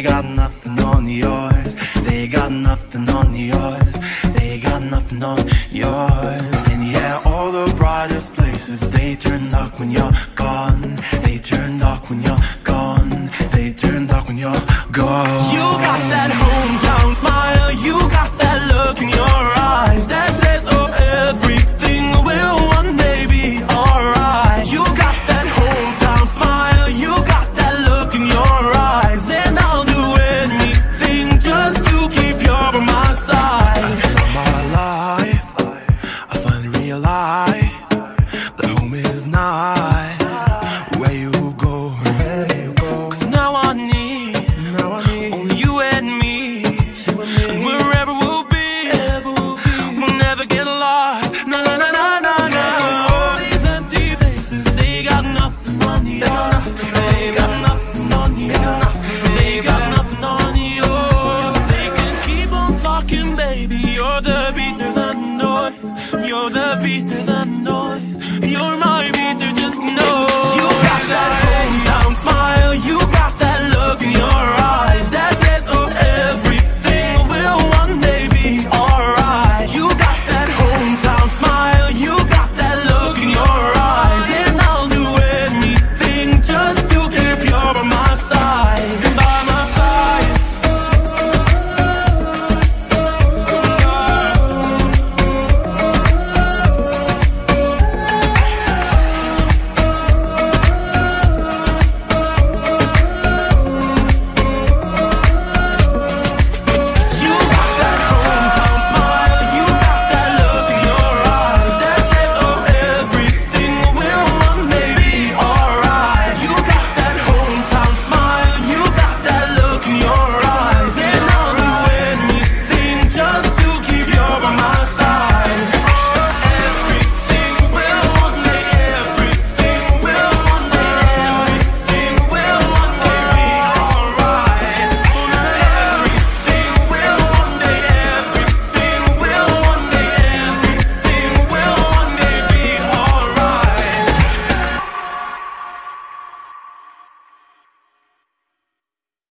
They got nothing on yours. They got nothing on yours. They got nothing on yours. And yeah, all the brightest places, they turn dark when you're gone. They turn dark when you're gone. They turn dark when you're gone.